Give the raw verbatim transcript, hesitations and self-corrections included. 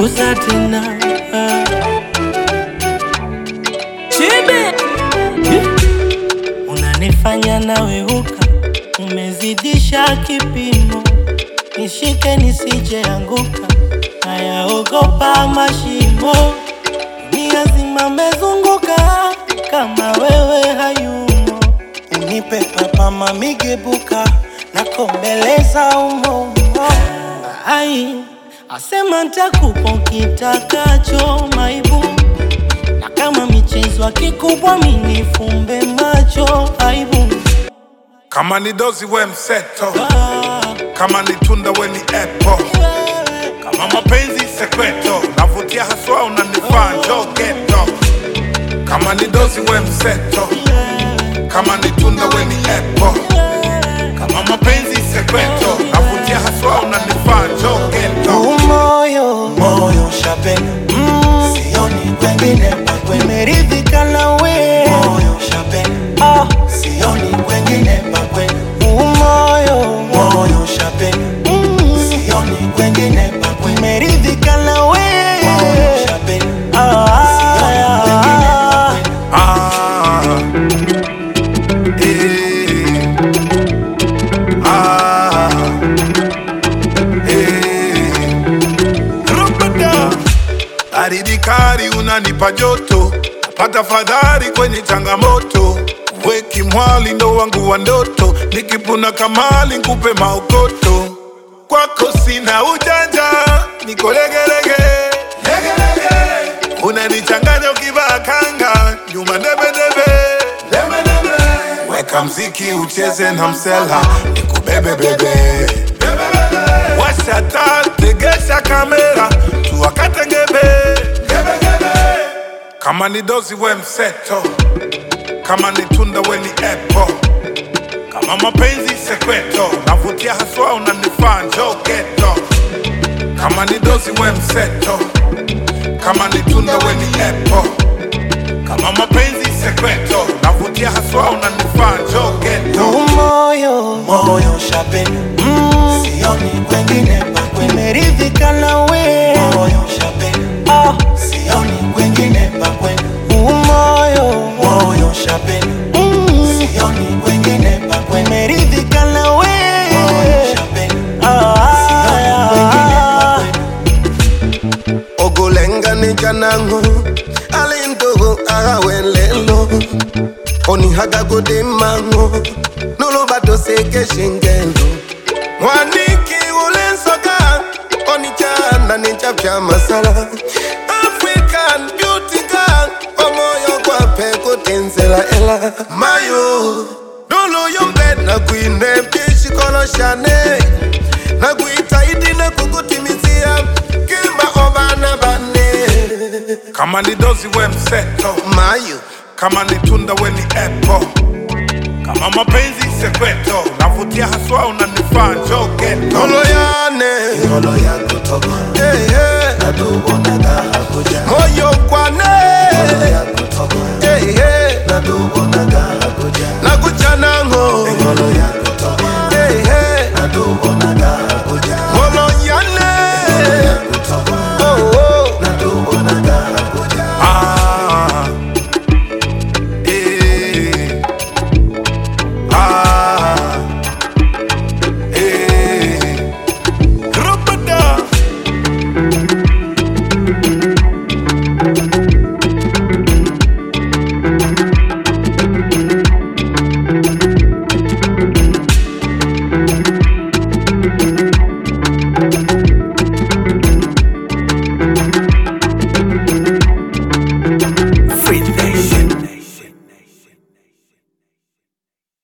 gusa tena. Chibi unanifanya nawe huka, umezidisha kipimo. Nishike nisije anguka, nayaogopa mashimo. Dunia zima mezunguka, kama wewe hayumo. Unipe papa mamigebuka, nakombeleza umo. Ai, asema ntakupa kitakacho maibu. Na kama michezo kikubwa minifumbe macho aibu. Kama ni dozi we mseto, kama ni tunda we ni apple. Kama mapenzi sekreto, navutia haswa unanifaa njoo ghetto. Kama ni dozi we mseto, kama ni tunda we ni apple. Kama mapenzi sekreto, navutia haswa unanifaa njoo ghetto. Moyo, moyo shapena, mm. Sioni kwengine pakwe, meridhika nawe. Moyo shapena, ah. Sioni kwengine pakwe. Moyo, moyo shapena, mm. Sioni kwengine pakwe, meridhika nawe. Moyo shapena, ah. Sioni kwengine pakwe. Ah, eh, ah, eh. Rupata aridikari unanipa joto, pata fadhari kwenye changamoto. Weki mwali ndo wangu wa ndoto, nikipuna kamali nkupe maukoto. Kwako sina ujanja, niko legelege, unanichanganya ukivaa kanga, nyuma debe debe. Weka mziki ucheze na msela, nikubebe bebe. Washa taa, tegesha kamera, tuwakate ngebe. Kama ni dozi we mseto, kama ni tunda we ni apple. Kama mapenzi sekreto, navutia haswa unanifaa njoo ghetto. Kama ni dozi we mseto, kama ni tunda we ni apple. Kama mapenzi sekreto, navutia haswa unanifaa njoo ghetto. Moyo, moyo shapena, mm. Sioni kwengine pakwe, meridhika nawe. Moyo shapena, ah. Sioni kwengine pakwe. Moyo, moyo shapena, mm. Sioni kwengine pakwe, meridhika nawe. Moyo shapena, ah. Sioni kwengine pakwe. Ogolenga ni janango, alindogo agawelelo. Oni haga gode mango, nolo bato seke shingelo. Mwaniki ulensoka, oni chana ni chapcha masala. African beauty girl, omoyo kwa peko tenzela ela. Mayo, nolo yombe na kuine bishi kolo shane. Na kuita idi na kukutimizia, kimba obana bane. Kama ni dozi we mseto, Mayo, kama ni tunda we ni apple. Kama mapenzi sekreto, navutia haswa unanifaa njoo ghetto. nolo yane, Nolo ya kutoka, hey, hey. nadubo naka hakuja. Moyo kwane, Nolo ya kutoka, hey, hey. nadubo